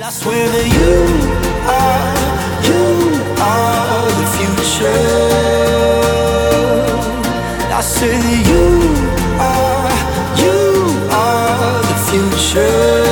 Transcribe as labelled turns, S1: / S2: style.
S1: I swear that you are the future. I say that you are the future.